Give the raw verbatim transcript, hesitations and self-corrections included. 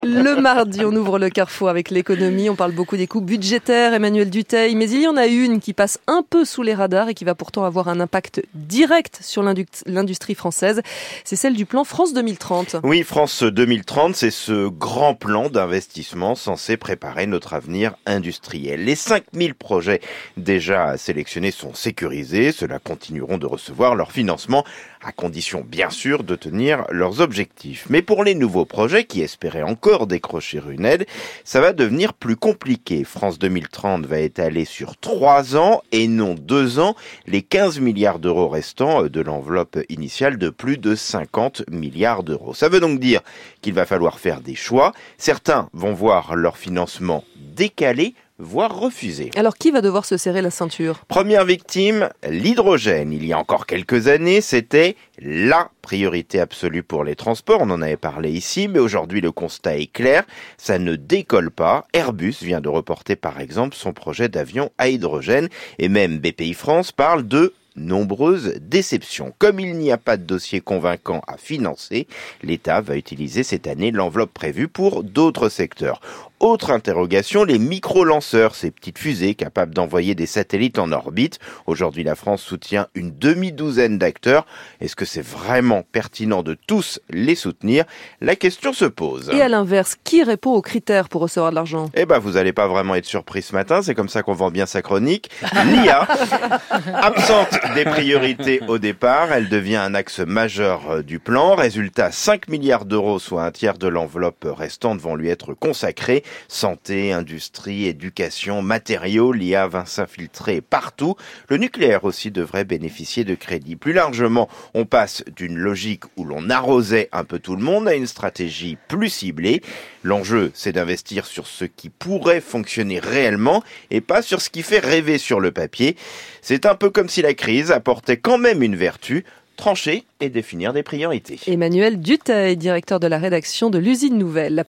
Le mardi, on ouvre le carrefour avec l'économie. On parle beaucoup des coupes budgétaires, Emmanuel Dutheil. Mais il y en a une qui passe un peu sous les radars et qui va pourtant avoir un impact direct sur l'industrie française. C'est celle du plan France deux mille trente. Oui, France deux mille trente, c'est ce grand plan d'investissement censé préparer notre avenir industriel. Les cinq mille projets déjà sélectionnés sont sécurisés. Ceux-là continueront de recevoir leur financement à condition, bien sûr, de tenir leurs objectifs. Mais pour les nouveaux projets qui espéraient encore décrocher une aide, ça va devenir plus compliqué. France deux mille trente va étaler sur trois ans et non deux ans les quinze milliards d'euros restants de l'enveloppe initiale de plus de cinquante milliards d'euros. Ça veut donc dire qu'il va falloir faire des choix. Certains vont voir leur financement décalé, voire refusé. Alors qui va devoir se serrer la ceinture ? Première victime, l'hydrogène. Il y a encore quelques années, c'était la priorité absolue pour les transports. On en avait parlé ici, mais aujourd'hui le constat est clair, ça ne décolle pas. Airbus vient de reporter par exemple son projet d'avion à hydrogène et même B P I France parle de nombreuses déceptions. Comme il n'y a pas de dossier convaincant à financer, l'État va utiliser cette année l'enveloppe prévue pour d'autres secteurs. Autre interrogation, les micro-lanceurs, ces petites fusées capables d'envoyer des satellites en orbite. Aujourd'hui, la France soutient une demi-douzaine d'acteurs. Est-ce que c'est vraiment pertinent de tous les soutenir ? La question se pose. Et à l'inverse, qui répond aux critères pour recevoir de l'argent ? Eh ben, vous n'allez pas vraiment être surpris ce matin, c'est comme ça qu'on vend bien sa chronique. L'I A, absente des priorités au départ, elle devient un axe majeur du plan. Résultat, cinq milliards d'euros, soit un tiers de l'enveloppe restante, vont lui être consacrés. Santé, industrie, éducation, matériaux, l'I A va s'infiltrer partout. Le nucléaire aussi devrait bénéficier de crédits. Plus largement, on passe d'une logique où l'on arrosait un peu tout le monde à une stratégie plus ciblée. L'enjeu, c'est d'investir sur ce qui pourrait fonctionner réellement et pas sur ce qui fait rêver sur le papier. C'est un peu comme si la crise apportait quand même une vertu, trancher et définir des priorités. Emmanuel Dutheil, directeur de la rédaction de l'Usine Nouvelle.